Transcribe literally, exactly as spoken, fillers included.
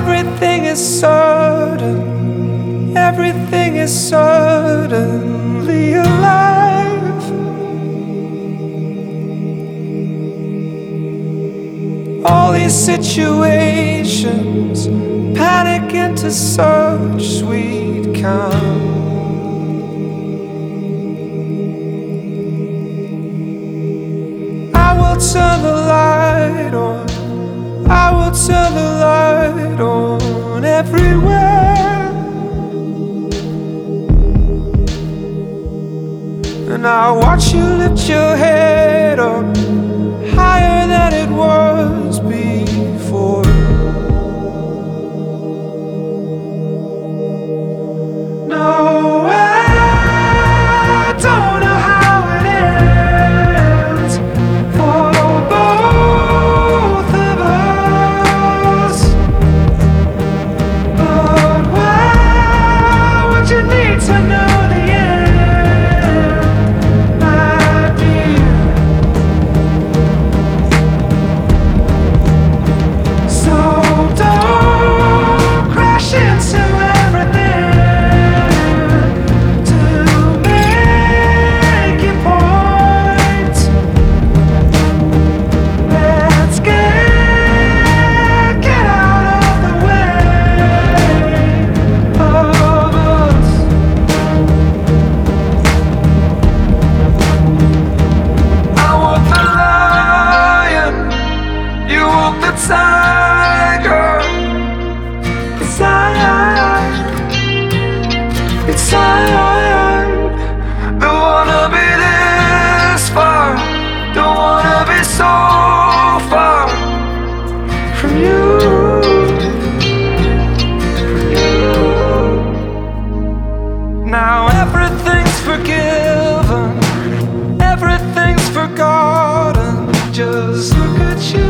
Everything is certain, everything is certainly alive. All these situations panic into such sweet calm. I will turn the light on, I will turn the light on everywhere, and I'll watch you lift your head up higher than it was before. No, I don't know how it ends for both of us, but why would you need to know the end, my dear? So don't crash into everything to make your point. Let's get, get out of the way of us. I walk the lion, you walk the tiger. It's I, it's I, don't wanna be this far, don't wanna be so far from you, from you. Now everything's forgiven, everything's forgotten. Just look at you.